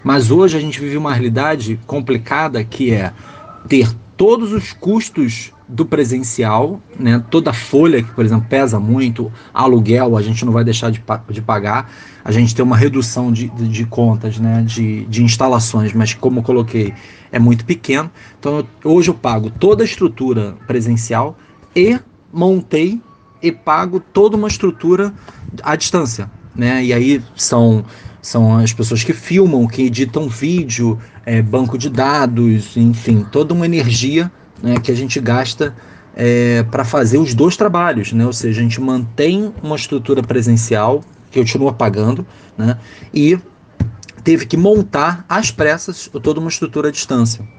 Mas hoje a gente vive uma realidade complicada que é ter todos os custos do presencial, né? Toda a folha que, por exemplo, pesa muito, aluguel a gente não vai deixar de pagar, a gente tem uma redução de contas, né? De instalações, mas como eu coloquei, é muito pequeno. Então hoje eu pago toda a estrutura presencial e montei e pago toda uma estrutura à distância, né? E aí são as pessoas que filmam, que editam vídeo, banco de dados, enfim, toda uma energia, né, que a gente gasta para fazer os dois trabalhos, né? Ou seja, a gente mantém uma estrutura presencial que continua pagando, né? E teve que montar às pressas toda uma estrutura à distância.